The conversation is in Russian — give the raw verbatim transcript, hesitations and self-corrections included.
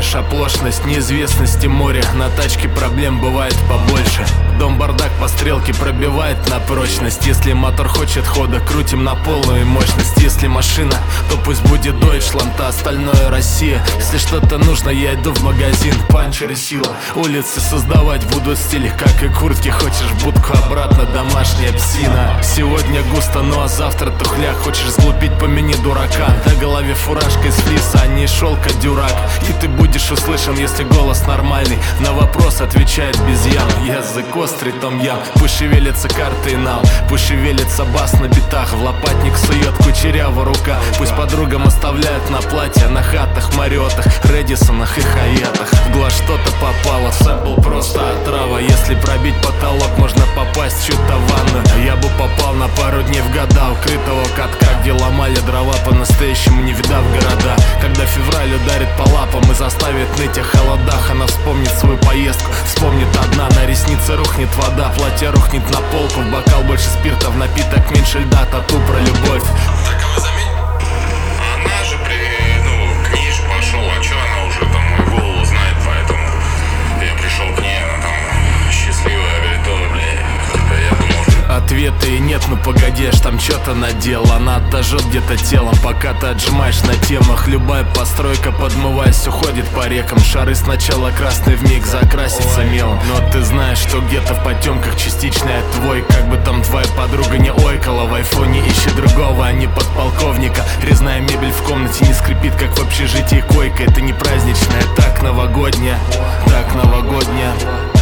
понимаешь оплошность неизвестности моря. На тачке проблем бывает побольше. Дом бардак по стрелке пробивает на прочность. Если мотор хочет хода, крутим на полную мощность. Если машина, то пусть будет Deutschland, а остальное Россия. Если что-то нужно, я иду в магазин. Панчер и сила. Улицы создавать будут стиль, как и куртки. Хочешь будку обратно, домашняя псина. Сегодня густо, ну а завтра тухляк. Хочешь сглупить, помяни дурака. На голове фуражка из флиса, а не шелка дюрак. И ты будешь услышан, если голос нормальный. На вопрос отвечает без ям. Язык острый, том ям. Пусть шевелятся карты и нам, пусть шевелится бас на битах. В лопатник сует кучерява рука. Пусть подругам оставляют на платье, на хатах, мариотах, Редисонах и Хаятах. В глаз что-то попало, сэмпл просто отрава. Если пробить потолок, можно попасть в чью-то ванну. Я бы попал на пару дней в года укрытого катка, где ломали дрова по-настоящему, не видав города. Когда февраль ударит по лапам и заставит ныть о холодах, она вспомнит свою поездку, вспомнит одна. На реснице рухнет вода, платье рухнет на полку. В бокал больше спирта, в напиток меньше льда. Тату про любовь. Так, а вы заметили? Она же при, ну, к ней же пошел, а чё она уже там мою голову знает, поэтому я пришел к ней, она там счастливая, говорит, о, бля, я думал, что... Ответа и нет, ну погоди, аж там что-то надел. Она отожжет где-то телом, пока ты отжимаешь на темах. Любая постройка, подмываясь, уходит по рекам. Шары сначала красный вмиг закрасится мелом. Но ты знаешь, что где-то в потемках частичная твой. Как бы там твоя подруга не ойкала, в айфоне ищи другого, а не подполковника. Резная мебель в комнате не скрипит, как в общежитии койка. Это не праздничная, так новогодняя, так новогодняя.